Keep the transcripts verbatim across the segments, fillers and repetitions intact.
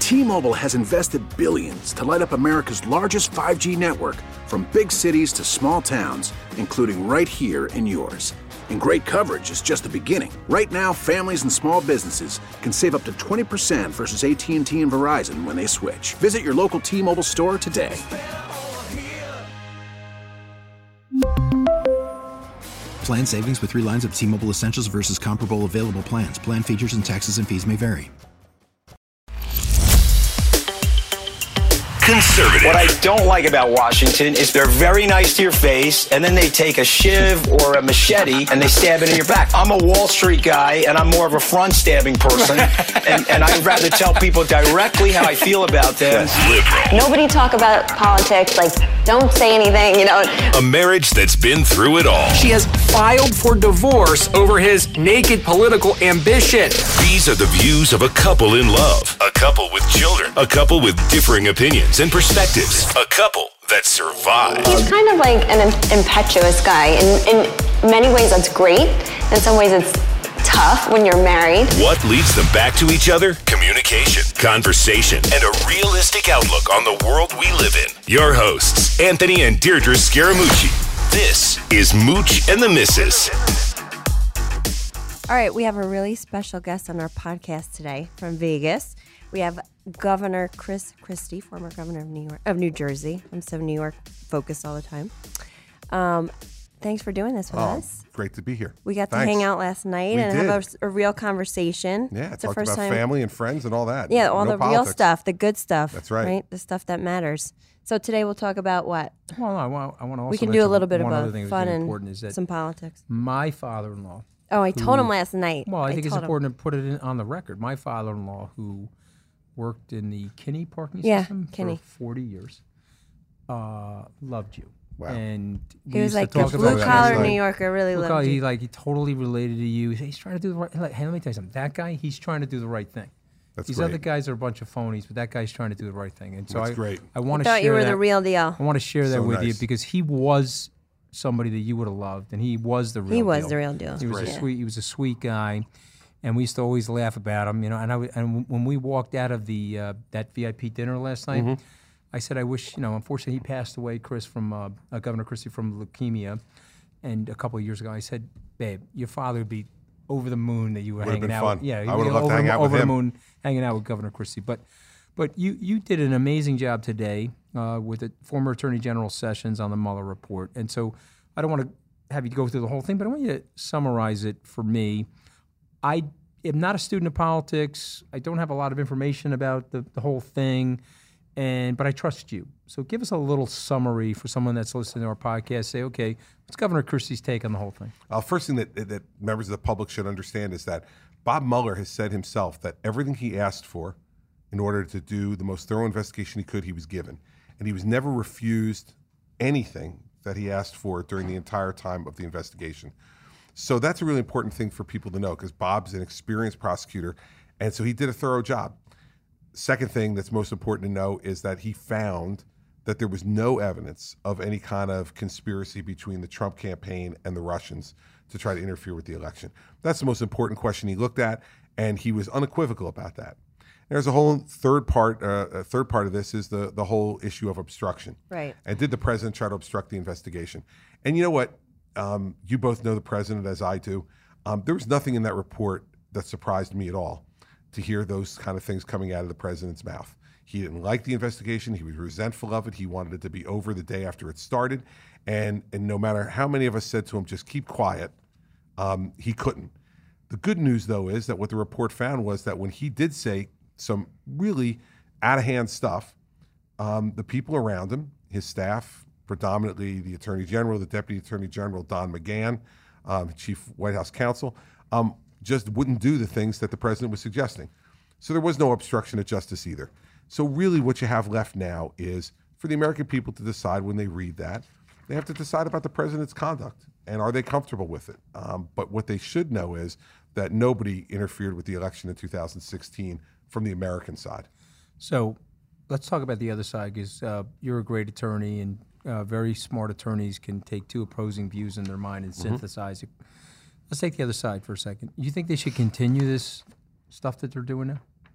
T-Mobile has invested billions to light up America's largest five G network, from big cities to small towns, including right here in yours. And great coverage is just the beginning. Right now, families and small businesses can save up to twenty percent versus A T and T and Verizon when they switch. Visit your local T-Mobile store today. Plan savings with three lines of T-Mobile Essentials versus comparable available plans. Plan features and taxes and fees may vary. Conservative. What I don't like about Washington is they're very nice to your face, and then they take a shiv or a machete and they stab it in your back. I'm a Wall Street guy, and I'm more of a front-stabbing person, and, and I'd rather tell people directly how I feel about them. Liberal. Nobody talk about politics, like, don't say anything, you know. A marriage that's been through it all. She has filed for divorce over his naked political ambition. These are the views of a couple in love, a couple with children, a couple with differing opinions and perspectives, a couple that survived. He's kind of like an impetuous guy. In, in many ways, that's great. In some ways, it's tough when you're married. What leads them back to each other? Communication, conversation, and a realistic outlook on the world we live in. Your hosts, Anthony and Deirdre Scaramucci. This is Mooch and the Missus. All right, we have a really special guest on our podcast today from Vegas. We have Governor Chris Christie, former governor of New York, of New Jersey. I'm so New York focused all the time. Um, thanks for doing this with oh, us. Great to be here. We got Thanks. to hang out last night we and did. have a, a real conversation. Yeah, it's talked the first about time. family and friends and all that. Yeah, all no the politics. real stuff, the good stuff. That's right. Right, the stuff that matters. So today we'll talk about what? Well, I want, I want to also we can do a little bit of one other both, thing fun that's and important is that some politics. My father-in-law. Oh, I who, told him last night. Well, I, I think it's him. important to put it in, on the record. My father-in-law, who worked in the Kinney parking yeah, system Kinney. for forty years, uh, loved you. Wow. And he was like the blue collar New Yorker, really blue loved collar, you. He like he totally related to you. He's trying to do the right. Like, hey, let me tell you something. That guy, he's trying to do the right thing. That's These great. other guys are a bunch of phonies, but that guy's trying to do the right thing. And so That's I, great. I want I to thought share you were that. the real deal. I want to share that So with you nice. because he was somebody that you would have loved, and he was the real deal. He was the real deal. He was great. a sweet. He was a sweet guy, and we used to always laugh about him. You know, and I w- and when we walked out of the uh, that V I P dinner last night, Mm-hmm. I said, I wish, you know, unfortunately he passed away, Chris, from uh, uh, Governor Christie from leukemia, and a couple of years ago, I said, babe, your father would be over the moon that you were Would've hanging been out. fun. With, yeah, I would've loved over to hang the, out with over the him. moon, hanging out with Governor Christie, but. But you, you did an amazing job today uh, with the former Attorney General Sessions on the Mueller report. And so I don't want to have you go through the whole thing, but I want you to summarize it for me. I am not a student of politics. I don't have a lot of information about the, the whole thing, and but I trust you. So give us a little summary for someone that's listening to our podcast. Say, okay, what's Governor Christie's take on the whole thing? Uh, first thing that, that members of the public should understand is that Bob Mueller has said himself that everything he asked for in order to do the most thorough investigation he could, he was given. And he was never refused anything that he asked for during the entire time of the investigation. So that's a really important thing for people to know because Bob's an experienced prosecutor, and so he did a thorough job. Second thing that's most important to know is that he found that there was no evidence of any kind of conspiracy between the Trump campaign and the Russians to try to interfere with the election. That's the most important question he looked at, and he was unequivocal about that. There's a whole third part. Uh, a third part of this is the the whole issue of obstruction. Right. And did the president try to obstruct the investigation? And you know what? Um, you both know the president as I do. Um, there was nothing in that report that surprised me at all to hear those kind of things coming out of the president's mouth. He didn't like the investigation. He was resentful of it. He wanted it to be over the day after it started. And and no matter how many of us said to him, just keep quiet, um, he couldn't. The good news, though, is that what the report found was that when he did say some really out-of-hand stuff, um, the people around him, his staff, predominantly the Attorney General, the Deputy Attorney General, Don McGahn, um, Chief White House Counsel, um, just wouldn't do the things that the president was suggesting. So there was no obstruction of justice either. So really what you have left now is for the American people to decide when they read that, they have to decide about the president's conduct and are they comfortable with it. Um, but what they should know is that nobody interfered with the election in two thousand sixteen from the American side. So let's talk about the other side because uh, you're a great attorney and uh, very smart attorneys can take two opposing views in their mind and Mm-hmm. synthesize it. Let's take the other side for a second. You think they should continue this stuff that they're doing now?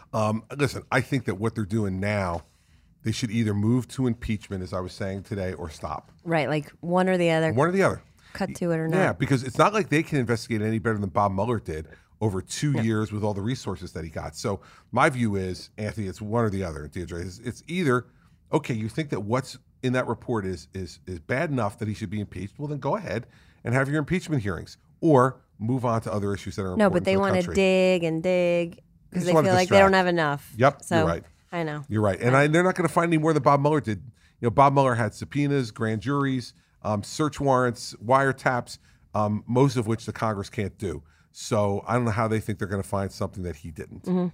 Um, listen, I think that what they're doing now, they should either move to impeachment, as I was saying today, or stop. Right, like one or the other. One or the other. Cut to it or not. Yeah, because it's not like they can investigate any better than Bob Mueller did over two Yeah. years with all the resources that he got. So my view is, Anthony, it's one or the other, Deirdre. It's, it's either, okay, you think that what's in that report is is is bad enough that he should be impeached, well, then go ahead and have your impeachment hearings. Or move on to other issues that are No, important but they to the want to country. dig and dig because just they wanna feel like they don't distract. have enough. Yep, so, you're right. I know. You're right. And I, they're not going to find any more than Bob Mueller did. You know, Bob Mueller had subpoenas, grand juries, um, search warrants, wiretaps, um, most of which the Congress can't do. So I don't know how they think they're going to find something that he didn't. Mm-hmm.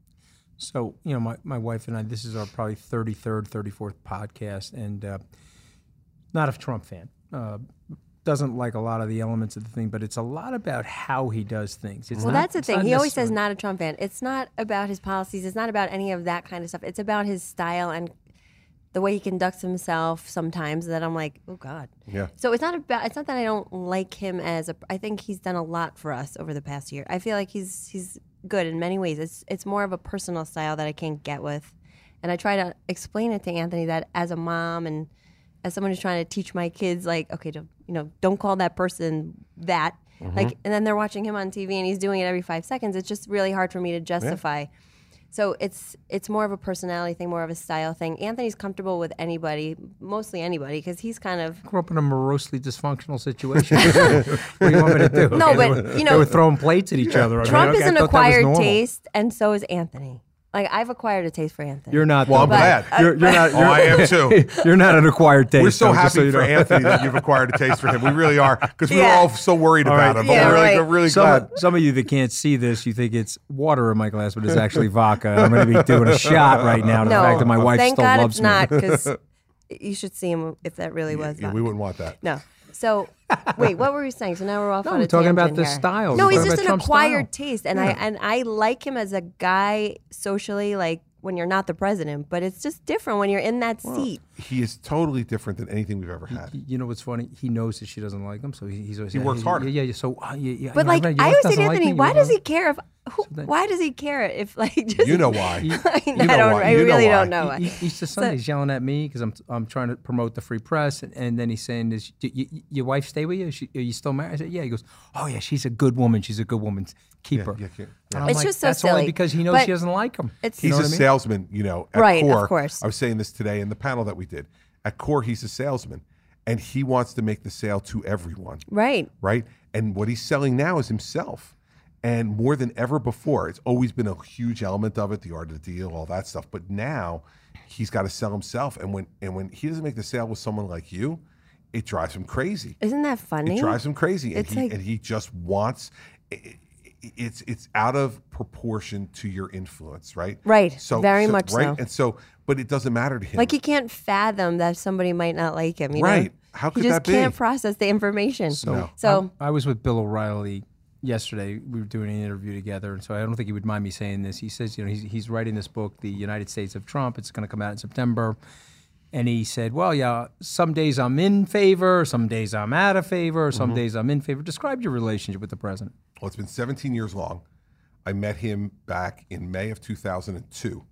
So, you know, my, my wife and I, this is our probably thirty-third, thirty-fourth podcast, and uh, not a Trump fan. Uh, doesn't like a lot of the elements of the thing, but it's a lot about how he does things. It's Well, not- that's the it's thing. not He always says necessarily- not a Trump fan. It's not about his policies. It's not about any of that kind of stuff. It's about his style and the way he conducts himself sometimes that I'm like, oh, God. Yeah. So it's not about, it's not that I don't like him as a, I think he's done a lot for us over the past year. I feel like he's he's good in many ways. It's it's more of a personal style that I can't get with. And I try to explain it to Anthony that as a mom and as someone who's trying to teach my kids, like, okay, don't, you know, don't call that person that. Mm-hmm. Like, and then they're watching him on T V and he's doing it every five seconds. It's just really hard for me to justify. So it's it's more of a personality thing, more of a style thing. Anthony's comfortable with anybody, mostly anybody, because he's kind of grew up in a morosely dysfunctional situation. What do you want me to do? No, Okay, but, they were, you know, they were throwing plates at each other. I mean, Trump okay, is I an thought that was acquired normal. taste, and so is Anthony. Like, I've acquired a taste for Anthony. You're not. Well, I'm though. glad. You're, you're not. Oh, You're, I am too. You're not an acquired taste. We're so though, happy just so you for know. Anthony that you've acquired a taste for him. We really are, because we were Yeah. all so worried All about right. him. But Yeah, we're really, right. we're really Some, glad. some of you that can't see this, you think it's water in my glass, but it's actually vodka. And I'm going to be doing a shot right now to no, the fact that my wife thank still God loves it's me. not, because you should see him if that really was. Yeah, vodka. we wouldn't want that. No. So, wait, what were we saying? So now we're off No, on we're a talking about tangent the here. style. No, We're he's talking just about an Trump's acquired style. taste, and I and I like him as a guy socially, like when you're not the president. But it's just different when you're in that seat. He is totally different than anything we've ever had. You know what's funny? He knows that she doesn't like him, so he, he's always He yeah, works yeah, harder. Yeah, yeah. So, uh, yeah, yeah, But yeah, like, your I wife always say to doesn't like Anthony, me, why you does know? he care if? Who, then- why does he care if like just? You know why. I, You know I don't. why. I You know really why. don't know. E- why. e- Easter Sunday, he's yelling at me because I'm I'm trying to promote the free press, and, and then he's saying, "Does y- y- your wife stay with you? Is she, are you still married?" I said, "Yeah." He goes, "Oh yeah, she's a good woman. She's a good woman. Keep Yeah, her." yeah, yeah, And I'm It's like, just so That's silly. only because he knows But she doesn't like him. it's- You He's know a what I mean? salesman, you know, at Right, of core. course. I was saying this today in the panel that we did. At core, he's a salesman, and he wants to make the sale to everyone. Right. Right? And what he's selling now is himself. And more than ever before, it's always been a huge element of it, the art of the deal, all that stuff. But now he's got to sell himself. And when and when he doesn't make the sale with someone like you, it drives him crazy. Isn't that funny? It drives him crazy. And It's he like- and he just wants it, it's it's out of proportion to your influence, right? Right. Very much right? so. And so, but it doesn't matter to him. Like he can't fathom that somebody might not like him. You Right. Know? How could he just that be? can't process the information. So, No. So I, I was with Bill O'Reilly yesterday. We were doing an interview together, and so I don't think he would mind me saying this. He says, you know, he's, he's writing this book, The United States of Trump. It's going to come out in September. And he said, well, yeah, some days I'm in favor, some days I'm out of favor, some Mm-hmm. days I'm in favor. Describe your relationship with the president. Well, it's been seventeen years long. I met him back in May of two thousand two,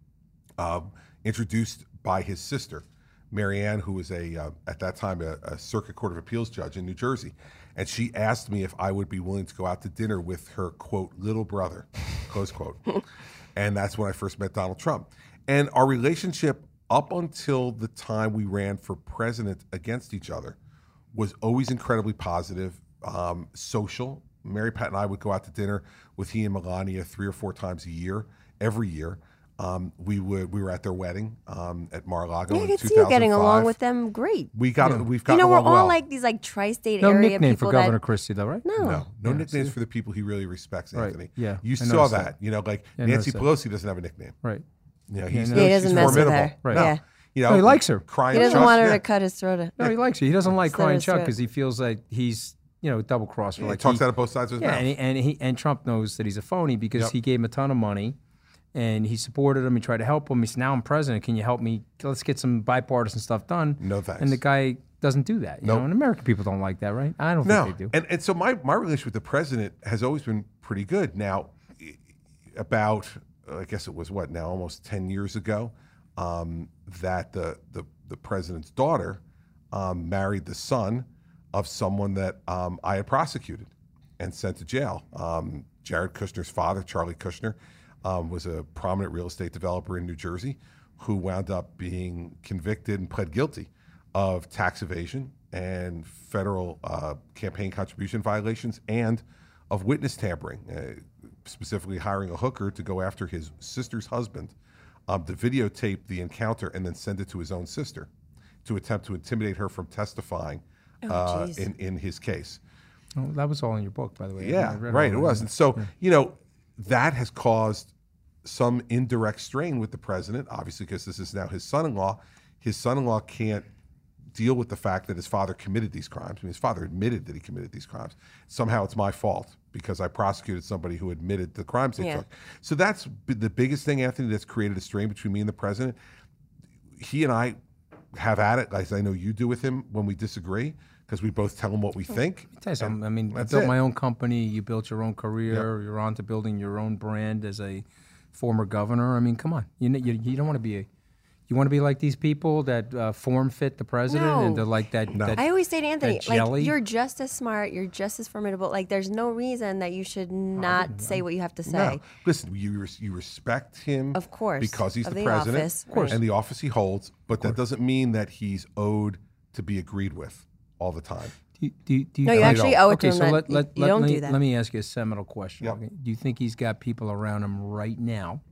uh, introduced by his sister, Marianne, who was a uh, at that time a, a Circuit Court of Appeals judge in New Jersey, and she asked me if I would be willing to go out to dinner with her quote little brother, close quote, and that's when I first met Donald Trump. And our relationship up until the time we ran for president against each other was always incredibly positive, um, social. Mary Pat and I would go out to dinner with he and Melania three or four times a year, every year. Um, we would we were at their wedding um, at Mar-a-Lago yeah, I in could two see thousand five. you getting along with them great. We got we've You gotten know, we're along all well. like these like tri-state No area nickname people for Governor that Christie, though, right? no. No, no Yeah, nicknames see? for the people he really respects, Right, Anthony. yeah, You I saw noticed that. that. You know, like Yeah, I Nancy noticed Pelosi doesn't have a nickname. Right. You know, Yeah, he's, no. Yeah, he doesn't she's mess with formidable. her. No. Yeah. You know, No, he likes her. Crying He doesn't Chuck, want her yeah. to cut his throat. No, he likes her. He doesn't like Slit crying his Chuck throat. because he feels like he's, you know, double crossed. Yeah, he like talks out of both sides of his Yeah, mouth. and he, and he and Trump knows that he's a phony because Yep. he gave him a ton of money, and he supported him. He tried to help him. He said, "Now I'm president. Can you help me? Let's get some bipartisan stuff done." No thanks. And the guy doesn't do that. You Nope. know, and American people don't like that, right? I don't No, think they do. and and so my my relationship with the president has always been pretty good. Now, i- about I guess it was what now, almost ten years ago, um, that the, the the president's daughter um, married the son of someone that um, I had prosecuted and sent to jail. Um, Jared Kushner's father, Charlie Kushner, um, was a prominent real estate developer in New Jersey who wound up being convicted and pled guilty of tax evasion and federal uh, campaign contribution violations and of witness tampering, uh, specifically hiring a hooker to go after his sister's husband um, to videotape the encounter and then send it to his own sister to attempt to intimidate her from testifying uh, geez. in, in his case. Oh, that was all in your book, by the way. Yeah, I read right, all it that. was. And so, you know, that has caused some indirect strain with the president, obviously, because this is now his son-in-law. His son-in-law can't deal with the fact that his father committed these crimes. I mean, his father admitted that he committed these crimes. Somehow it's my fault because I prosecuted somebody who admitted the crimes they Yeah. took. So that's b- the biggest thing, Anthony, that's created a strain between me and the president. He and I have at it, as I know you do with him, when we disagree, because we both tell him what we think. I'll tell you something. I mean, I that's built it. my own company. You built your own career. You're on to building your own brand as a former governor. I mean, come on. You you, you don't want to be a, you want to be like these people that uh, form fit the president and No. they're like that. that I always say to Anthony, that jelly. like, you're just as smart, you're just as formidable. Like, there's no reason that you should not say what you have to say. No. Listen, you res- you respect him, Of course, because he's of the, the president, office, Of course. and the office he holds. But that doesn't mean that he's owed to be agreed with all the time. Do you, do you, do you No, you think- actually owe it okay, to him so that let, you- let, you let don't me, do that. Let me ask you a seminal question. Yep. Okay? Do you think he's got people around him right now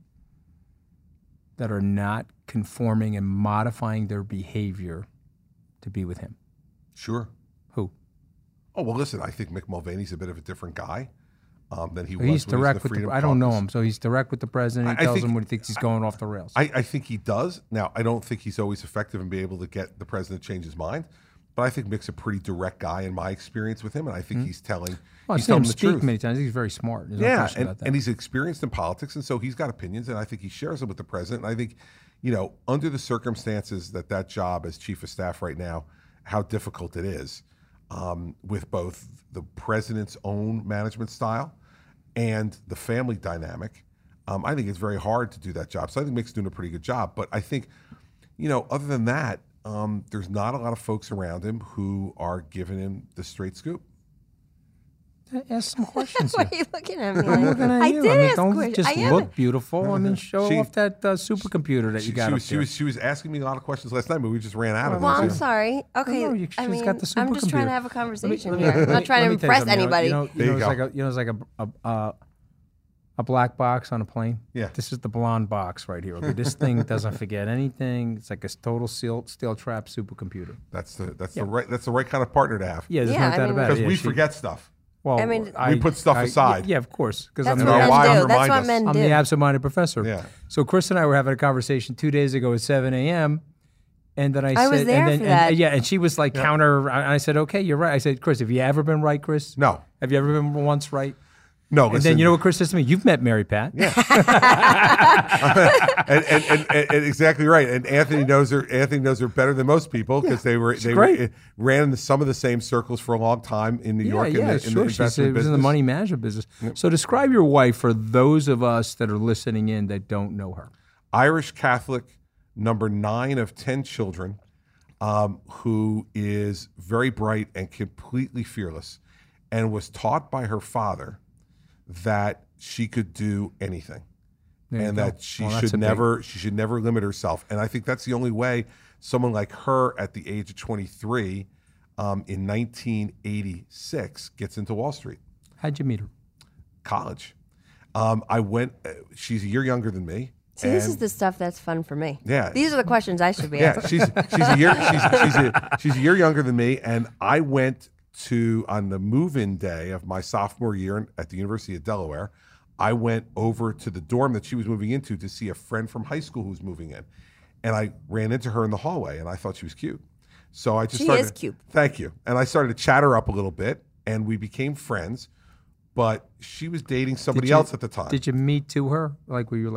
that are not conforming and modifying their behavior to be with him? Sure. Who? Oh well, listen. I think Mick Mulvaney's a bit of a different guy um, than he So was. he's when he was direct the with the. Freedom I don't know Caucus. him, so he's direct with the president. He I- I tells think- him when he thinks he's going off the rails. I, I think he does. Now, I don't think he's always effective in being able to get the president to change his mind. But I think Mick's a pretty direct guy in my experience with him, and I think he's telling. well, I've he's seen him telling the speak truth. many times. He's very smart. There's no Yeah, question and, about that. and he's experienced in politics, and so he's got opinions, and I think he shares them with the president. And I think, you know, under the circumstances that that job as chief of staff right now, how difficult it is, um, with both the president's own management style and the family dynamic, um, I think it's very hard to do that job. So I think Mick's doing a pretty good job. But I think, you know, other than that, um, there's not a lot of folks around him who are giving him the straight scoop. Ask some questions Why here. are you looking at me? I'm like- looking at I you. did I mean, ask don't questions. just I am- look beautiful. I mean, show She- off that uh, supercomputer that She, you got she up was, she there. was she was asking me a lot of questions last night, but we just ran out of Well, them. I'm So- sorry. Okay, no, you- I she's mean, got the I'm just trying supercomputer. to have a Let me- conversation let me- here. I'm let not me- trying let to me tell you impress something, you know- anybody. You know, you There know, you it's go. like a, you know, it's like a a, a a black box on a plane. Yeah. This is the blonde box right here. Okay, this thing doesn't forget anything. It's like a total steel steel trap supercomputer. That's the that's Yeah. the right that's the right kind of partner to have. Yeah, there's Yeah, no I doubt mean- about it. Because Yeah, we she- forget stuff. Well, I mean- We put stuff I- aside. Yeah, of course, because That's I'm what the our men wives do. remind That's what us. men I'm do. the absent-minded professor. Yeah. So Chris and I were having a conversation two days ago at seven a.m. And then I, I said, was there and then, for and- that. yeah, and she was like counter. And I said, okay, you're right. I said, Chris, have you ever been right, Chris? No. Have you ever been once right? No, And listen, then you know what Chris says to me? You've met Mary Pat. Yeah. and, and, and, and, and exactly right. And Anthony knows her. Anthony knows her better than most people because they were they great. were, ran in some of the same circles for a long time in New Yeah, York. yeah, in the, in sure. the She's, investment uh, was in the business. money management business. So describe your wife for those of us that are listening in that don't know her. Irish Catholic, number nine of ten children, um, who is very bright and completely fearless, and was taught by her father that she could do anything, There you and go. that she Well, that's a should big- never she should never limit herself. And I think that's the only way someone like her at the age of twenty-three um, in nineteen eighty-six gets into Wall Street. How'd you meet her? College. Um, I went. Uh, she's a year younger than me. See, this is and- the stuff that's fun for me. Yeah. These are the questions I should be Yeah, asking. she's she's a year she's she's a, she's a year younger than me, and I went to on the move-in day of my sophomore year at the University of Delaware. I went over to the dorm that she was moving into to see a friend from high school who was moving in, and I ran into her in the hallway, and I thought she was cute. So I just She started, is cute. Thank you, and I started to chat her up a little bit, and we became friends. But she was dating somebody Did you- else at the time. Did you meet to her? Like, were you like,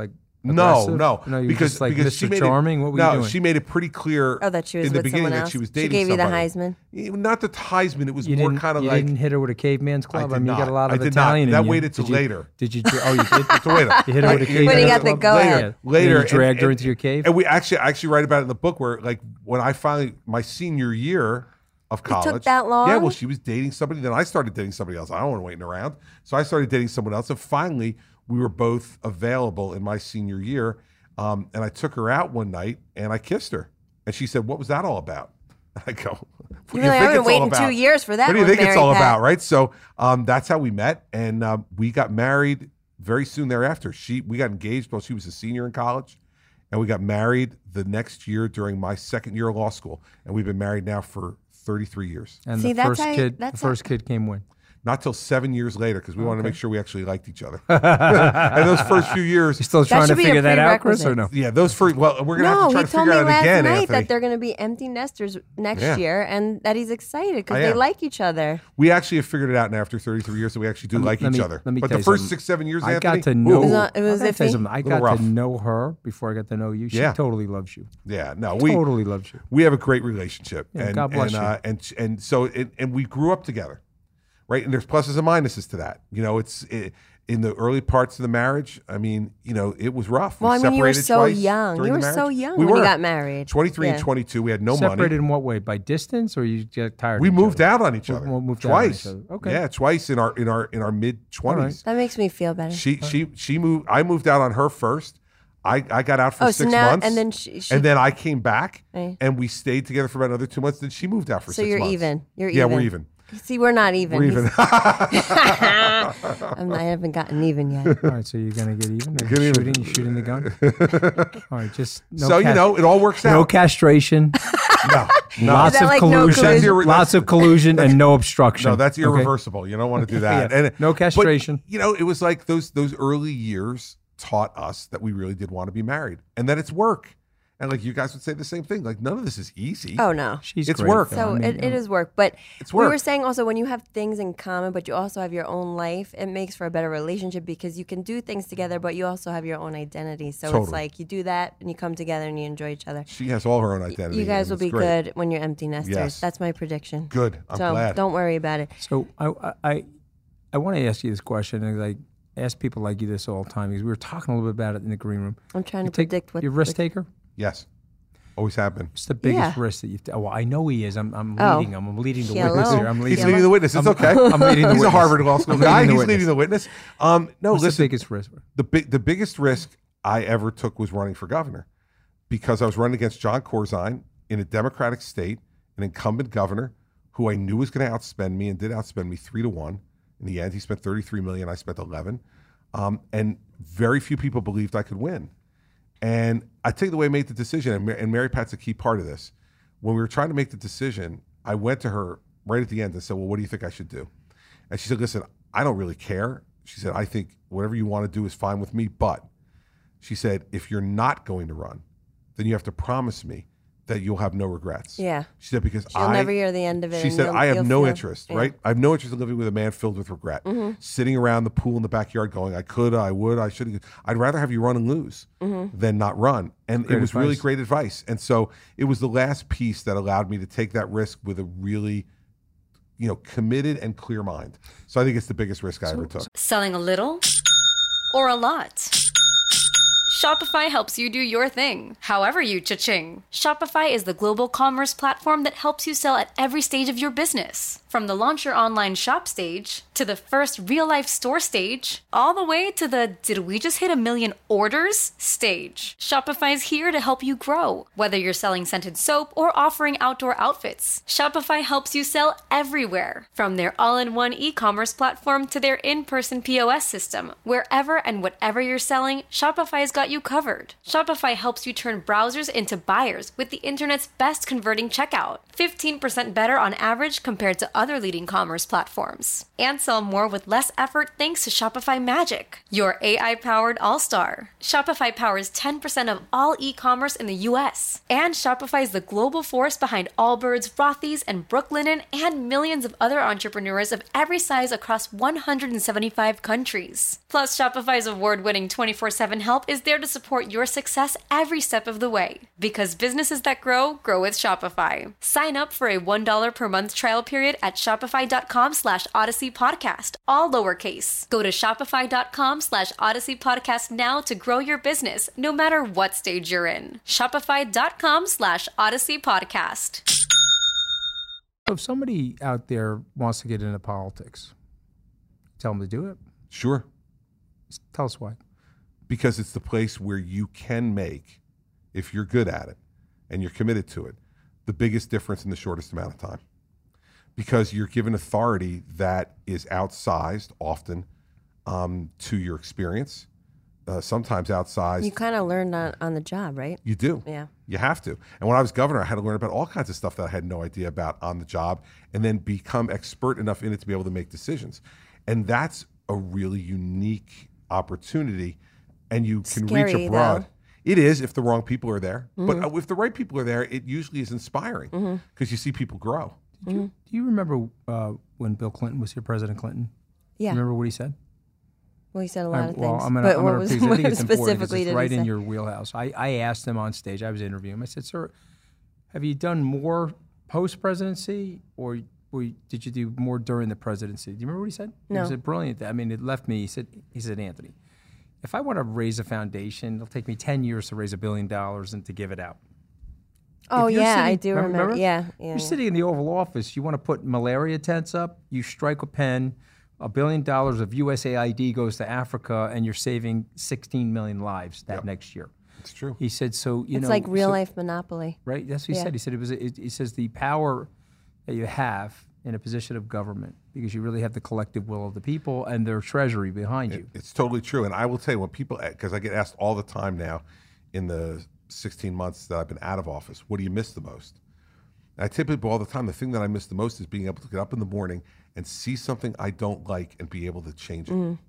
No, aggressive? no, No, you were because just like because Mister she made Charming. It, What were no, you doing? she made it pretty clear. Oh, that she was in the with beginning someone that else? she was She dating. gave you the somebody. Heisman? Eh, Not the Heisman. It was You more didn't, kind of you like didn't hit her with a caveman's club. did I mean, you got a not. lot of I did not. Italian. That in you. waited till Did you- later. Did you? Oh, you did. So wait a- You hit her with a Right, caveman's When he got club? the go later, ahead. later, You dragged her into your cave? And we actually I actually write about it in the book where like when I finally my senior year of college. that long? Yeah, well, she was dating somebody. Then I started dating somebody else. I don't want to waiting around. So I started dating someone else, and finally we were both available in my senior year. Um, and I took her out one night and I kissed her, and she said, "What was that all about?" And I go, "What do You're you like, think I've been it's all waiting about? two years for that What do you one, think it's Mary all Pat." about?" Right. So um, that's how we met, and um, we got married very soon thereafter. She we got engaged while she was a senior in college, and we got married the next year during my second year of law school, and we've been married now for thirty-three years. And See, the that's first how- kid, the that's first kid came when? Not till seven years later, because we wanted to make sure we actually liked each other. And those first few years, You still trying to should be a figure that out, Chris, or prerequisite. no? yeah, those first. Well, we're gonna No, have to try he to told figure me out last again, night Anthony. that they're going to be empty nesters next Yeah. year, and that he's excited because I they am. like each other. We actually have figured it out now after thirty-three years that we actually do like Let each me- other. let me but tell the you first something. six, seven years, I Anthony, got to know. ooh, was not- it was I gotta tell you iffy? something. I Little got rough. to know her before I got to know you. She Yeah. totally loves you. yeah, no, we totally loves you. we have a great relationship, Yeah, and God bless and, you. Uh, and and so it, and we grew up together, right? And there's pluses and minuses to that. You know, it's it, in the early parts of the marriage. I mean, you know, it was rough. Well, we I mean, you were separated so twice young. during You the were so marriage. young we when you were. got married. twenty-three and Yeah. twenty-two. We had no Separated money. in what way? By distance, or you get tired? We of each moved other? out on each We- other we moved out on twice. each other. Okay. Yeah, twice in our in our in our mid twenties. That makes me feel better. She she she moved. I moved out on her first. I, I got out for Oh, so six now- months, and then she- she- and then I came back, Right. and we stayed together for about another two months. Then she moved out for so six you're months. even. You're yeah, even. we're even. See, we're not even. We're even. I'm not, I haven't gotten even yet. All right, so you're gonna get even. Are you Get even. shooting, you shooting the gun. All right, just no so you cas- know, it all works no out. castration, no, no, lots Is that of like no collusion, collusion? That's- lots of collusion, and no obstruction. no, that's Okay? irreversible. You don't want to do that. Yeah, And no but, castration. you know, it was like those those early years taught us that we really did want to be married, and that it's work. And like you guys would say the same thing. Like none of this is easy. Oh no. She's It's great, work. though. So I mean, it, it is work, but It's we work. were saying also when you have things in common, but you also have your own life, it makes for a better relationship because you can do things together, but you also have your own identity. So Totally. it's like you do that and you come together and you enjoy each other. She has all her own identity. You guys and will it's be great. good when you're empty nesters. Yes. That's my prediction. Good. I'm so glad. don't worry about it. So I I I, I want to ask you this question, and I ask people like you this all the time because we were talking a little bit about it in the green room. I'm trying You to take, predict what your risk what- taker. Yes. Always have been. What's the biggest Yeah. risk that you've? T- well, I know he is. I'm I'm Oh. leading him. I'm leading the Hello. witness here. I'm He's leading. leading the witness. It's I'm- okay. I'm leading the He's a witness. Harvard Law School I'm guy. leading the He's witness. leading the witness. Um, no, What's listen. the biggest risk? The big, the biggest risk I ever took was running for governor, because I was running against John Corzine in a Democratic state, an incumbent governor who I knew was going to outspend me and did outspend me three to one. In the end, he spent thirty-three million. I spent eleven, um, and very few people believed I could win. And I tell you the way I made the decision, and Mary, and Mary Pat's a key part of this. When we were trying to make the decision, I went to her right at the end and said, "Well, what do you think I should do?" And she said, "Listen, I don't really care." She said, "I think whatever you want to do is fine with me, but," she said, "if you're not going to run, then you have to promise me that you'll have no regrets." Yeah. She said, because She'll I never hear the end of it. She and said, you'll- I have you'll no feel- interest, yeah. right? I have no interest in living with a man filled with regret. Mm-hmm. Sitting around the pool in the backyard going, I could, I would, I should. I'd rather have you run and lose Mm-hmm. than not run. And Great it was really advice. great advice. And so it was the last piece that allowed me to take that risk with a really, you know, committed and clear mind. So I think it's the biggest risk I ever took. Selling a little or a lot? Shopify helps you do your thing, however you cha-ching. Shopify is the global commerce platform that helps you sell at every stage of your business. From the launch your online shop stage, to the first real-life store stage, all the way to the did we just hit a million orders stage. Shopify's here to help you grow. Whether you're selling scented soap or offering outdoor outfits, Shopify helps you sell everywhere. From their all-in-one e-commerce platform to their in-person P O S system, wherever and whatever you're selling, Shopify's got you covered. Shopify helps you turn browsers into buyers with the internet's best converting checkout. fifteen percent better on average compared to other leading commerce platforms. And sell more with less effort thanks to Shopify Magic, your A I-powered all-star. Shopify powers ten percent of all e-commerce in the U S. And Shopify is the global force behind Allbirds, Rothy's, and Brooklinen, and millions of other entrepreneurs of every size across one hundred seventy-five countries. Plus, Shopify's award-winning twenty-four seven help is there there to support your success every step of the way. Because businesses that grow, grow with Shopify. Sign up for a one dollar per month trial period at shopify.com slash Odyssey Podcast, all lowercase. Go to shopify.com slash Odyssey Podcast now to grow your business, no matter what stage you're in. Shopify.com slash Odyssey Podcast. If somebody out there wants to get into politics, tell them to do it. Sure. Tell us why. Because it's the place where you can make, if you're good at it and you're committed to it, the biggest difference in the shortest amount of time. Because you're given authority that is outsized often um, to your experience, uh, sometimes outsized. You kind of learn on, on the job, right? You do. Yeah. You have to. And when I was governor, I had to learn about all kinds of stuff that I had no idea about on the job and then become expert enough in it to be able to make decisions. And that's a really unique opportunity. And you can Scary, reach abroad. though. It is if the wrong people are there. Mm-hmm. But if the right people are there, it usually is inspiring because Mm-hmm. you see people grow. Did you, do you remember uh, when Bill Clinton was here, President Clinton? Yeah. Remember what he said? Well, he said a lot I, of well, things. I'm gonna, but I'm what gonna was because I think what it's important 'cause specifically it's did right he in say? your wheelhouse. I, I asked him on stage, I was interviewing him, I said, sir, have you done more post-presidency or, or did you do more during the presidency? Do you remember what he said? No. He said, brilliant. I mean, it left me, he said, he said, Anthony, if I want to raise a foundation, it'll take me ten years to raise a billion dollars and to give it out. Oh, If you're yeah, I sitting- do remember. Yeah, yeah. You're yeah. sitting in the Oval Office, you want to put malaria tents up, you strike a pen, a billion dollars of U S A I D goes to Africa, and you're saving sixteen million lives that Yep. next year. It's true. He said, so, you It's know. like real so- life Monopoly. Right? That's what he Yeah. said. He said it was. It, he says the power that you have in a position of government because you really have the collective will of the people and their treasury behind you. It- it's totally true. And I will tell you, when people, because I get asked all the time now in the sixteen months that I've been out of office, what do you miss the most? And I tell people all the time, the thing that I miss the most is being able to get up in the morning and see something I don't like and be able to change it. Mm-hmm.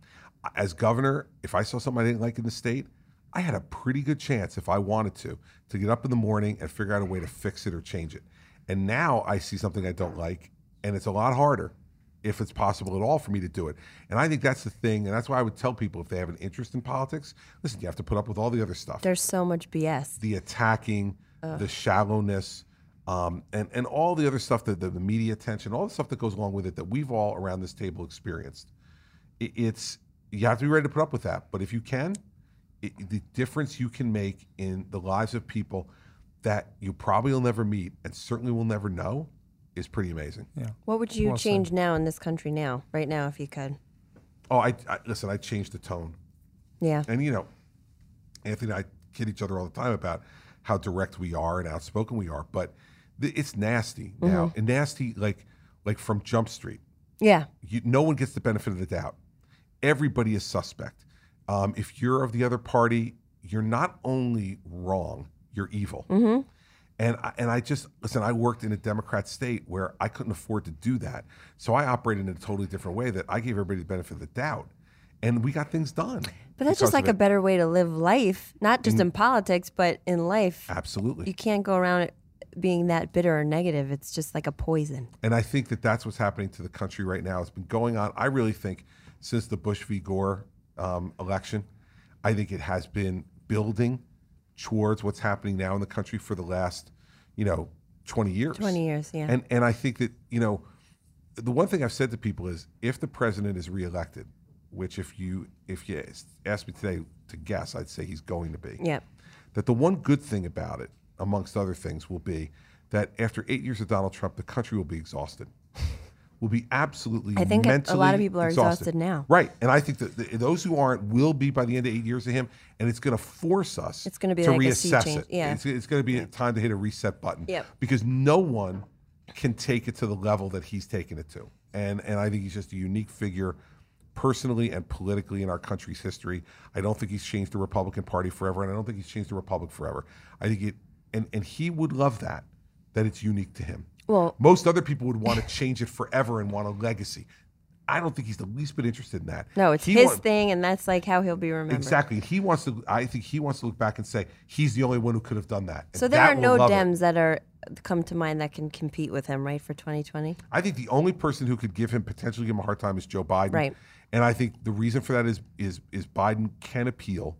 As governor, if I saw something I didn't like in the state, I had a pretty good chance, if I wanted to, to get up in the morning and figure out a way to fix it or change it. And now I see something I don't like, and it's a lot harder, if it's possible at all, for me to do it. And I think that's the thing, and that's why I would tell people if they have an interest in politics, listen, you have to put up with all the other stuff. There's so much B S. The attacking, the shallowness, um, and, and all the other stuff, that the, the media attention, all the stuff that goes along with it that we've all around this table experienced. It, it's, you have to be ready to put up with that. But if you can, it, the difference you can make in the lives of people that you probably will never meet and certainly will never know is pretty amazing. Yeah. What would you Well said. change now in this country now, right now, if you could? Oh, I, I listen, I changed the tone. Yeah. And, you know, Anthony and I kid each other all the time about how direct we are and outspoken we are, but th- it's nasty now. Mm-hmm. And nasty like like from Jump Street. Yeah. You, no one gets the benefit of the doubt. Everybody is suspect. Um, if you're of the other party, you're not only wrong, you're evil. Mm-hmm. And I, and I just, listen, I worked in a Democrat state where I couldn't afford to do that. So I operated in a totally different way that I gave everybody the benefit of the doubt. And we got things done. But that's because just like of a it. better way to live life, not just in politics, but in life. Absolutely. You can't go around it being that bitter or negative. It's just like a poison. And I think that that's what's happening to the country right now. It's been going on, I really think, since the Bush v. Gore um, election. I think it has been building towards what's happening now in the country for the last, you know, twenty years. twenty years, yeah. And and I think that, you know, the one thing I've said to people is if the president is reelected, which if you if you ask me today to guess, I'd say he's going to be. Yeah. That the one good thing about it, amongst other things, will be that after eight years of Donald Trump, the country will be exhausted. Will be absolutely I think a- a mentally lot of people are exhausted. exhausted now. Right. And I think that the, those who aren't will be by the end of eight years of him, and it's going to force us It's gonna be to like a sea reassess change. it. Yeah. It's, it's going to be a time to hit a reset button. Yep. Because no one can take it to the level that he's taken it to. And and I think he's just a unique figure personally and politically in our country's history. I don't think he's changed the Republican Party forever, and I don't think he's changed the Republic forever. I think it, and, and he would love that, that it's unique to him. Well, Most other people would want to change it forever and want a legacy. I don't think he's the least bit interested in that. no, it's He his want- thing, and that's like how he'll be remembered. Exactly. He wants to. I think he wants to look back and say he's the only one who could have done that. And So there that are will no love it. Dems that are come to mind that can compete with him, right, for twenty twenty? I think the only person who could give him potentially give him a hard time is Joe Biden. Right. And I think the reason for that is is is Biden can appeal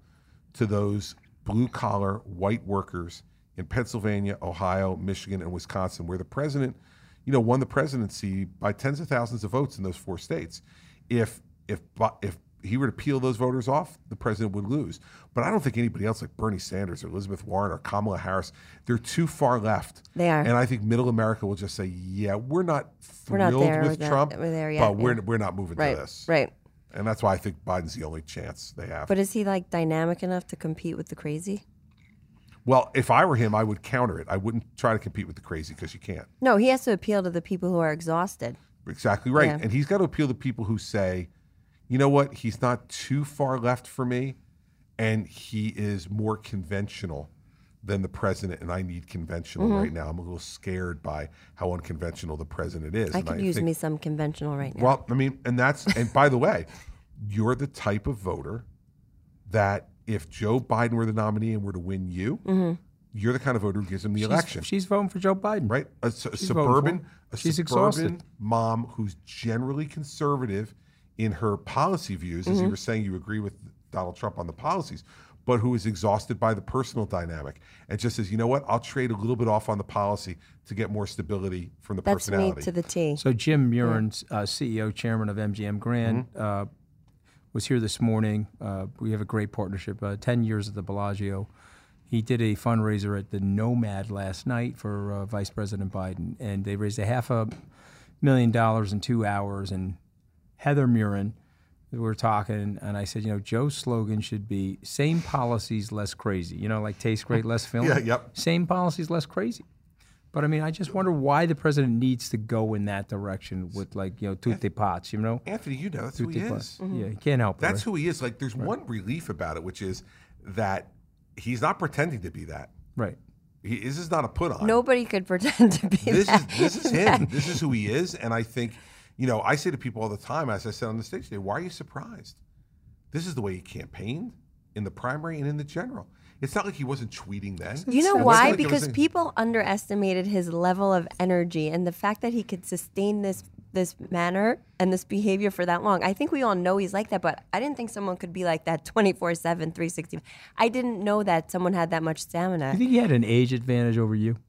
to those blue-collar white workers in Pennsylvania, Ohio, Michigan, and Wisconsin, where the president, you know, won the presidency by tens of thousands of votes in those four states. If if if he were to peel those voters off, the president would lose. But I don't think anybody else like Bernie Sanders or Elizabeth Warren or Kamala Harris, they're too far left. They are. And I think middle America will just say, yeah, we're not We're thrilled not there with with that- Trump, we're there yet, but we're, yeah. we're not moving Right, to this. right. And that's why I think Biden's the only chance they have. But is he like dynamic enough to compete with the crazy? Well, if I were him, I would counter it. I wouldn't try to compete with the crazy because you can't. No, he has to appeal to the people who are exhausted. Exactly right. Yeah. And he's got to appeal to people who say, you know what, he's not too far left for me, and he is more conventional than the president, and I need conventional Mhm. right now. I'm a little scared by how unconventional the president is. I And could use think- me some conventional right now. Well, I mean, and that's, and by the way, you're the type of voter that if Joe Biden were the nominee and were to win you, Mhm. you're the kind of voter who gives him the She's- election. She's voting for Joe Biden. Right? A, su- She's voting for suburban, him. a She's suburban exhausted. mom who's generally conservative in her policy views, as you Mm-hmm. Mhm. were saying, you agree with Donald Trump on the policies, but who is exhausted by the personal dynamic and just says, you know what, I'll trade a little bit off on the policy to get more stability from the That's personality. me to the T. So Jim Murin, uh, C E O, chairman of M G M Grand, Mm-hmm. uh, was here this morning. Uh, we have a great partnership, uh, ten years at the Bellagio. He did a fundraiser at the Nomad last night for uh, Vice President Biden, and they raised a half a million dollars in two hours. And Heather Murin, we were talking, and I said, you know, Joe's slogan should be same policies, less crazy. You know, like taste great, less film. Yeah, yep. Same policies, less crazy. But I mean, I just wonder why the president needs to go in that direction with, like, you know, tutti pots, you know? Anthony, you know, that's who he Tutti is. pots. Yeah, he can't help it. That's right? who he is. Like, there's one relief about it, which is that he's not pretending to be that. Right. He, this is not a put on. Nobody could pretend to be this that. is this is him. This is who he is. And I think, you know, I say to people all the time, as I said on the stage today, why are you surprised? This is the way he campaigned in the primary and in the general. It's not like he wasn't tweeting then. You know It wasn't why? like it Because was a- people underestimated his level of energy and the fact that he could sustain this this manner and this behavior for that long. I think we all know he's like that, but I didn't think someone could be like that twenty-four seven, three sixty. I didn't know that someone had that much stamina. You think he had an age advantage over you?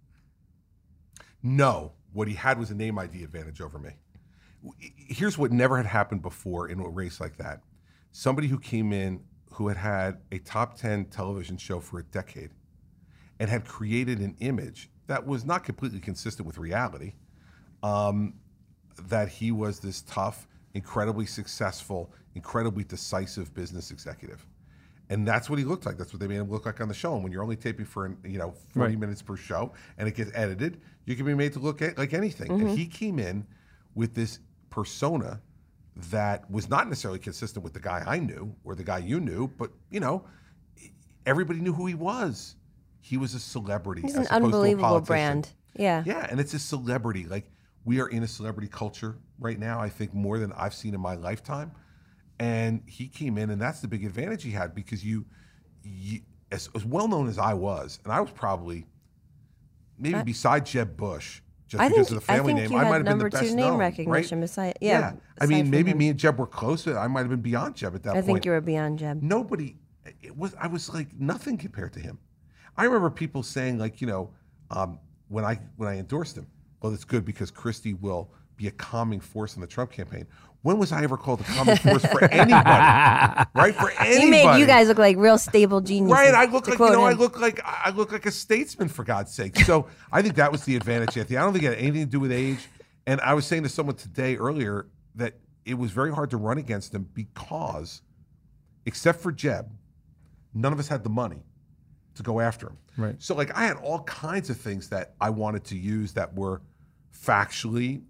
No, what he had was a name I D advantage over me. Here's what never had happened before in a race like that. Somebody who came in who had had a top ten television show for a decade and had created an image that was not completely consistent with reality, um, that he was this tough, incredibly successful, incredibly decisive business executive. And that's what he looked like. That's what they made him look like on the show. And when you're only taping for, you know, forty Right. minutes per show and it gets edited, you can be made to look at, like anything. And Mhm. he came in with this persona that was not necessarily consistent with the guy I knew or the guy you knew, but, you know, everybody knew who he was. He was a celebrity. He's as an opposed to a unbelievable politician. brand. Yeah. Yeah, and it's a celebrity. Like, we are in a celebrity culture right now, I think more than I've seen in my lifetime. And he came in, and that's the big advantage he had because you, you as, as well known as I was, and I was probably maybe I- beside Jeb Bush, just I because think- of the family I think name, you I had might have been number the two best name known, recognition right? beside- yeah, I aside mean, from maybe him. me and Jeb were close. I might have been beyond Jeb at that I point. think you were beyond Jeb. Nobody, it was. I was like nothing compared to him. I remember people saying, like, you know, um, when I when I endorsed him, well, it's good because Christie will be a calming force in the Trump campaign. When was I ever called a calming force for anybody? Right, for anybody. He made you guys look like real stable geniuses. Right, I look to like you quote know, I him. look like I look like a statesman for God's sake. So I think that was the advantage, Anthony. I don't think it had anything to do with age. And I was saying to someone today earlier that it was very hard to run against him because, except for Jeb, none of us had the money to go after him. Right. So like I had all kinds of things that I wanted to use that were factually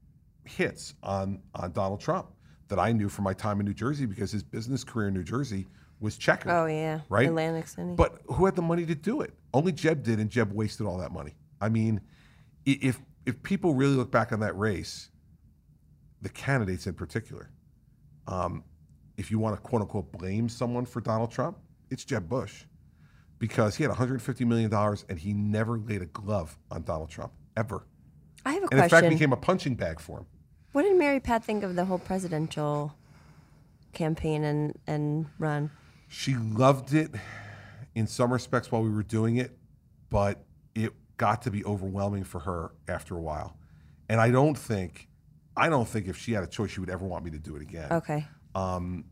hits on on Donald Trump that I knew from my time in New Jersey because his business career in New Jersey was checkered. Oh, yeah. Right? Atlantic City. But who had the money to do it? Only Jeb did, and Jeb wasted all that money. I mean, i- if if people really look back on that race, the candidates in particular, um, if you want to quote unquote blame someone for Donald Trump, it's Jeb Bush. Because he had one hundred fifty million dollars and he never laid a glove on Donald Trump, ever. I have a and in question. fact became a punching bag for him. What did Mary Pat think of the whole presidential campaign and, and run? She loved it in some respects while we were doing it, but it got to be overwhelming for her after a while. And I don't think, I don't think if she had a choice, she would ever want me to do it again. Okay. Um,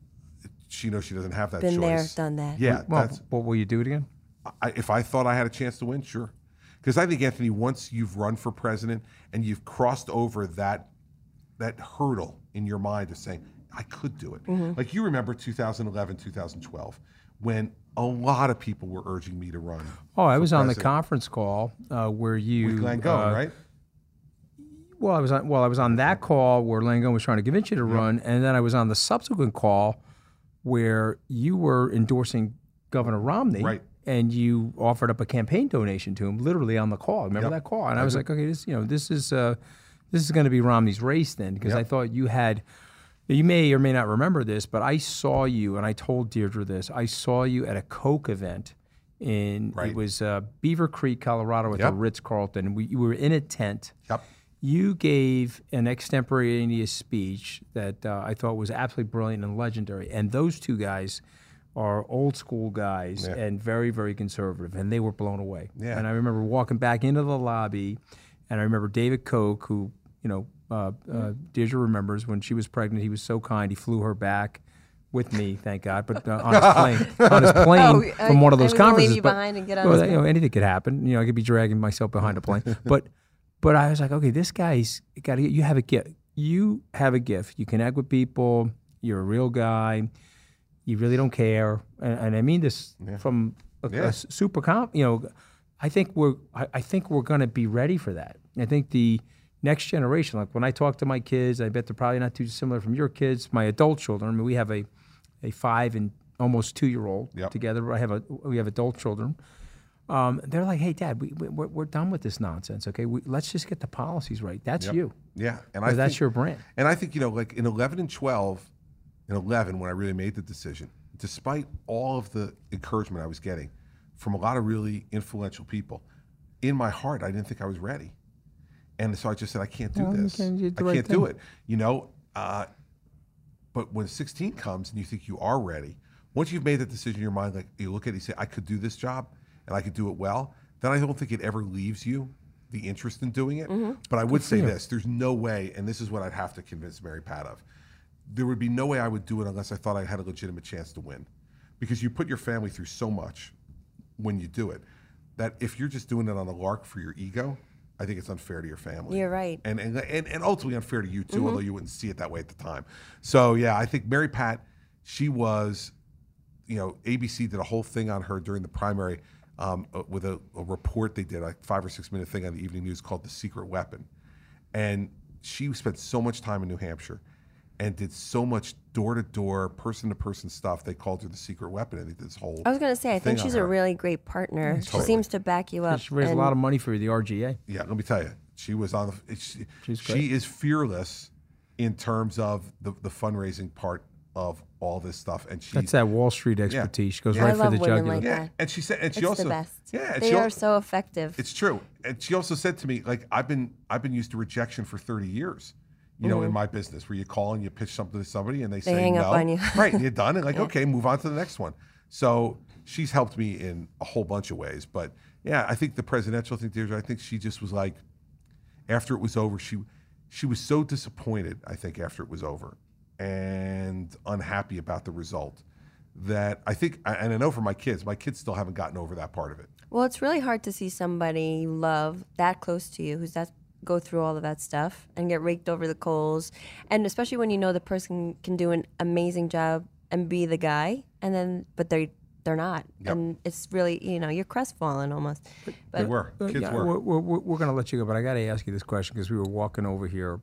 she knows she doesn't have that Been choice. there, done that. Yeah. Well, that's, what will you do it again? I, if I thought I had a chance to win, sure. Because I think, Anthony, once you've run for president and you've crossed over that that hurdle in your mind of saying, I could do it. Mm-hmm. Like you remember two thousand eleven, two thousand twelve, when a lot of people were urging me to run. Oh, I was on the president. conference call uh, where you With Langone, uh, right? Well, I was on. Well, I was on that call where Langone was trying to convince you to run, and then I was on the subsequent call where you were endorsing Governor Romney, Right. and you offered up a campaign donation to him, literally on the call. Remember Yep. that call? And I, I was do. like, okay, this, you know, this is uh, this is going to be Romney's race then, because Yep. I thought you had. You may or may not remember this, but I saw you, and I told Deirdre this. I saw you at a Coke event in Right. it was uh, Beaver Creek, Colorado, at Yep. the Ritz Carlton. We you were in a tent. Yep. You gave an extemporaneous speech that uh, I thought was absolutely brilliant and legendary. And those two guys are old school guys Yeah. and very, very conservative, and they were blown away. Yeah. And I remember walking back into the lobby, and I remember David Koch, who, you know, uh, uh, Deirdre remembers when she was pregnant, he was so kind. He flew her back with me, thank God, but uh, on his plane, on his plane Oh, from one of I those was gonna conferences. leave you but- behind and get on well, his you know, plane. anything could happen. You know, I could be dragging myself behind a plane, but. But I was like, okay, this guy's got to. You have a gift. You have a gift. You connect with people. You're a real guy. You really don't care, and, and I mean this Yeah. from a, Yeah. a super comp. You know, I think we're. I, I think we're going to be ready for that. I think the next generation. Like when I talk to my kids, I bet they're probably not too dissimilar from your kids. My adult children. I mean, we have a, a five and almost two year old Yep. together. I have a. We have adult children. Um, they're like, hey, Dad, we, we, we're, we're done with this nonsense, okay? We, let's just get the policies right. That's Yep. you. Yeah. And Or I that's think- your brand. And I think, you know, like in eleven and twelve, in eleven, when I really made the decision, despite all of the encouragement I was getting from a lot of really influential people, in my heart, I didn't think I was ready. And so I just said, I can't do Well, you this. can- you did the I right can't do thing. it. You know, uh, but when sixteen comes and you think you are ready, once you've made that decision in your mind, like you look at it, you say, I could do this job and I could do it well, then I don't think it ever leaves you the interest in doing it. Mm-hmm. But I would for say you. this, there's no way, and this is what I'd have to convince Mary Pat of, there would be no way I would do it unless I thought I had a legitimate chance to win. Because you put your family through so much when you do it, that if you're just doing it on a lark for your ego, I think it's unfair to your family. You're right. And and, and, and ultimately unfair to you too, although you wouldn't see it that way at the time. So yeah, I think Mary Pat, she was, you know, A B C did a whole thing on her during the primary um, uh, with a, a report they did, a five or six minute thing on the evening news called The Secret Weapon. And she spent so much time in New Hampshire and did so much door-to-door, person-to-person stuff. They called her the Secret Weapon. I think this whole I was going to say, I thing think on she's a her. really great partner. She Totally. seems to back you up. She raised a and- lot of money for the R G A. Yeah, let me tell you, she was on the. She, She's she great. is fearless in terms of the, the fundraising part of all this stuff, and she. That's that Wall Street expertise. She goes Yeah. right I for love the women jugular. like yeah, that. and she said, and she It's also, the best. yeah, and They she are al- so effective. It's true, and she also said to me, like, I've been, I've been used to rejection for thirty years. You know, in my business, where you call and you pitch something to somebody, and they, say hang no, up on you. right? And you're done, and like, okay, move on to the next one. So she's helped me in a whole bunch of ways, but yeah, I think the presidential thing, Deirdre, I think she just was like, after it was over, she she was so disappointed, I think, after it was over, and unhappy about the result, that I think, and I know for my kids, my kids still haven't gotten over that part of it. Well, it's really hard to see somebody you love that close to you who's that go through all of that stuff and get raked over the coals, and especially when you know the person can do an amazing job and be the guy, and then but they they're not, Yep. and it's really, you know, you're crestfallen almost. They But were, Uh, kids yeah, were. We're, we're, we're going to let you go, but I got to ask you this question because we were walking over here,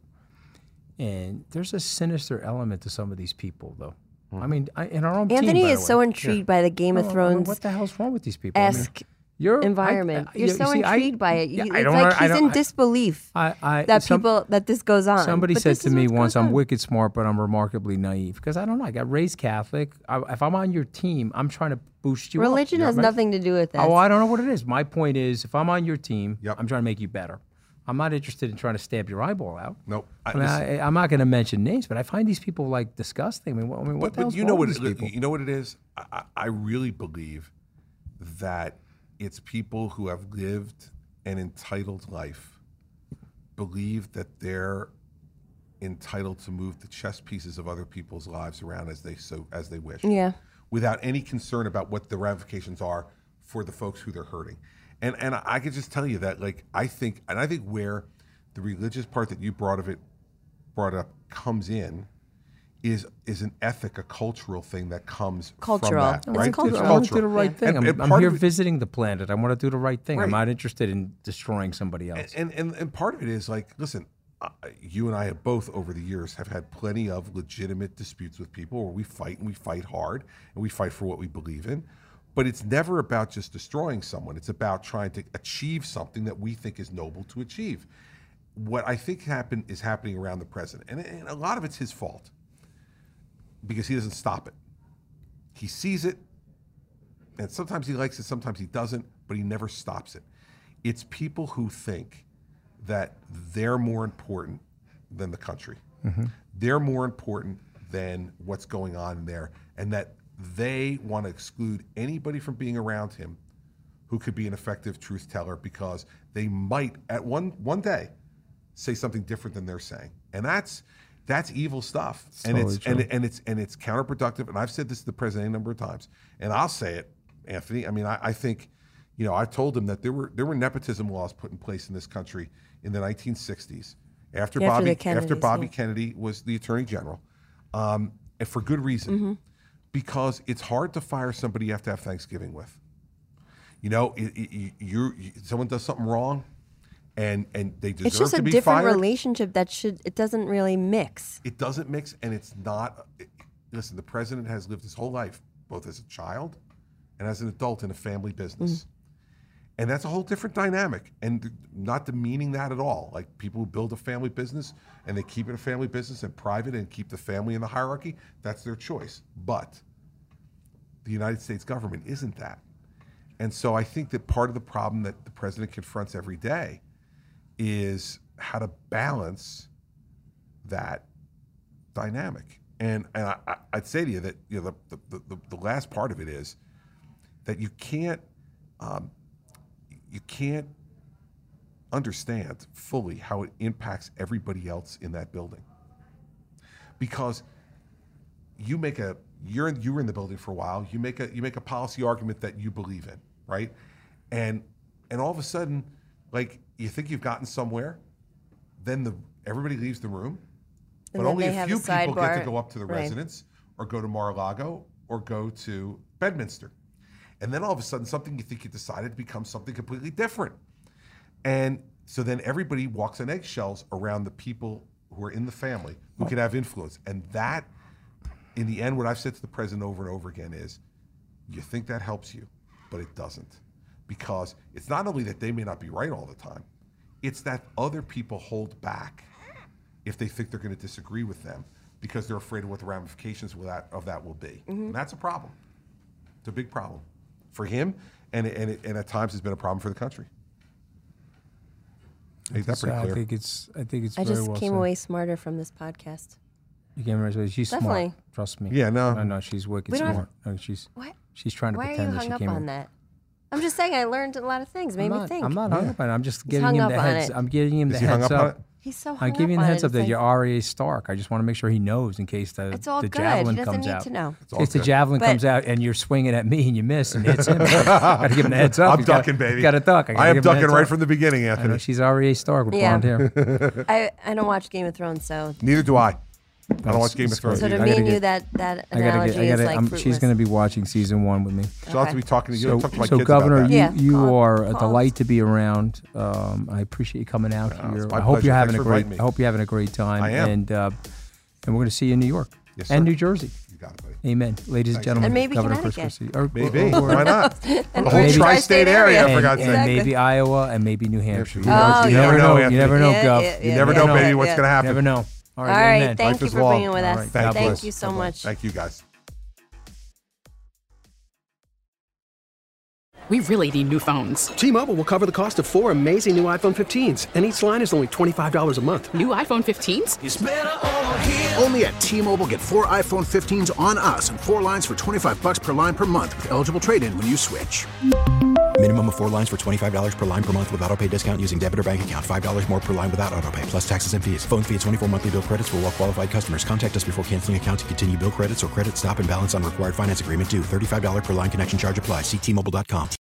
and there's a sinister element to some of these people, though. I mean, I, in our own team, Anthony by is the so way. intrigued by the Game No, of I mean, Thrones what the hell's wrong with these people? I mean, esque you're- I- environment. I- You're you so see, I- intrigued by it. yeah, You, I it's don't like know- I he's don't- in I- disbelief I, I, that some- people that this goes on. Somebody But said this to is me what once, goes "I'm on. wicked smart, but I'm remarkably naive." Because I don't know. I got raised Catholic. I, if I'm on your team, I'm trying to boost you up. Religion has Right? nothing to do with that. Oh, I don't know what it is. My point is, if I'm on your team, Yep. I'm trying to make you better. I'm not interested in trying to stab your eyeball out. Nope. I, I, mean, I, I'm not going to mention names, but I find these people like disgusting. I mean, what, I mean, what but, the hell's but you know wrong what? with these It, people? you know what it is. I, I really believe that it's people who have lived an entitled life, believe that they're entitled to move the chess pieces of other people's lives around as they so as they wish. Yeah. Without any concern about what the ramifications are for the folks who they're hurting. And and I could just tell you that, like, I think, and I think where the religious part that you brought of it brought up comes in is is an ethic, a cultural thing that comes Cultural. from that, It's right? cultural. I want to do the right Yeah. thing. And- I'm, and I'm part here of it- visiting the planet. I want to do the right thing. Right. I'm not interested in destroying somebody else. And, and and part of it is like, listen, uh, you and I have both over the years have had plenty of legitimate disputes with people where we fight and we fight hard and we fight for what we believe in. But it's never about just destroying someone. It's about trying to achieve something that we think is noble to achieve. What I think happen, is happening around the president, and, and a lot of it's his fault because he doesn't stop it. He sees it, and sometimes he likes it, sometimes he doesn't, but he never stops it. It's people who think that they're more important than the country. Mm-hmm. They're more important than what's going on there, and that they want to exclude anybody from being around him who could be an effective truth teller because they might at one one day say something different than they're saying. And that's that's evil stuff. It's and totally it's true. and, and it's and it's counterproductive. And I've said this to the president a number of times. And I'll say it, Anthony. I mean, I, I think, you know, I told him that there were there were nepotism laws put in place in this country in the nineteen sixties after Yeah, after Bobby the Kennedys, after Bobby yeah. Kennedy was the attorney general, um, and for good reason. Mm-hmm. Because it's hard to fire somebody you have to have Thanksgiving with. You know, it, it, you, you someone does something wrong, and and they deserve It's just to a be different fired. relationship that should, it doesn't really mix. It doesn't mix, and it's not. It, listen, the president has lived his whole life, both as a child and as an adult, in a family business, and that's a whole different dynamic. And not demeaning that at all. Like, people who build a family business and they keep it a family business and private and keep the family in the hierarchy, that's their choice. But the United States government isn't that. And so I think that part of the problem that the president confronts every day is how to balance that dynamic. And and I, I- I'd say to you that, you know, the, the, the, the last part of it is that you can't um, you can't understand fully how it impacts everybody else in that building. Because you make a you're in, you were in the building for a while. You make a you make a policy argument that you believe in, right? And and all of a sudden, like, you think you've gotten somewhere, then the everybody leaves the room, And but then only they a have few a people get to sidebar. go up to the Right. residence or go to Mar-a-Lago or go to Bedminster. And then all of a sudden, something you think you decided becomes something completely different. And so then everybody walks on eggshells around the people who are in the family who could have influence. And that, in the end, what I've said to the president over and over again is, you think that helps you, but it doesn't. Because it's not only that they may not be right all the time, it's that other people hold back if they think they're going to disagree with them because they're afraid of what the ramifications of that, of that will be. And that's a problem. It's a big problem for him, and it, and, it, and at times it's been a problem for the country. Make that So pretty I clear. think it's. I think it's. I very just well came said. away smarter from this podcast. You came away. She's Definitely. smart. Trust me. Yeah, no. No, no, she's wicked We don't- smart. No, she's. What? She's trying to Why are you pretend that hung she up came. on away. that? I'm just saying I learned a lot of things. Made I'm me not, think. I'm not hung up on it. I'm just He's giving hung him up the on heads. it. I'm giving him Is the he hung heads up on up. it? He's so hung I'm up giving him the on heads it. up that It's you're like- Arya Stark. I just want to make sure he knows in case the, It's all the good. He javelin doesn't comes need out. to know. It's In all case the good. javelin But- comes out and you're swinging at me and you miss and hits him. Got to give him the heads up. I'm You gotta- ducking, baby. You got to duck. gotta I am give him the ducking heads right up. from the beginning, I know Anthony. she's Arya Stark with Yeah. blonde hair. I, I don't watch Game of Thrones, so Neither do I. I don't watch Game of It's Thrones. so to I me gotta and you get- that that I gotta analogy get. I gotta. is like I'm, fruitless. she's going to be watching season one with me. She'll have to be talking to you. So, Talk to my so kids Governor, about that. you, Yeah, you call- are a call. delight to be around. Um, I appreciate you coming out Oh, here. it's my I hope pleasure. you're having Thanks a for great. inviting me. I hope you're having a great time. I am. And uh, and we're going to see you in New York Yes, and sir. New Jersey. You got it, buddy. Amen, ladies and Thanks. gentlemen. And maybe Governor Chris Connecticut. Christie. Or- Maybe. or- Why not? And The whole or tri-state area, for and, God's and sake. maybe Iowa and maybe New Hampshire. You, Oh, you yeah. never You never know. know, You Anthony. never know, Yeah, Gov. yeah, You yeah, never yeah, know, yeah, baby, what's yeah. going to You happen. never know. All All right, right, amen. thank Life you is for long. being with All us. right, God Thank bless. you so God bless. much. Thank you, guys. we really need new phones. T-Mobile will cover the cost of four amazing new iPhone fifteens, and each line is only twenty-five dollars a month. New iPhone fifteens? It's better over here. Only at T-Mobile, get four iPhone fifteens on us and four lines for twenty-five bucks per line per month with eligible trade-in when you switch. Minimum of four lines for twenty-five dollars per line per month with autopay discount using debit or bank account. five dollars more per line without autopay, plus taxes and fees. Phone fee at twenty-four monthly bill credits for well-qualified customers. Contact us before canceling account to continue bill credits or credit stop and balance on required finance agreement due. thirty-five dollars per line connection charge applies. See T Mobile dot com.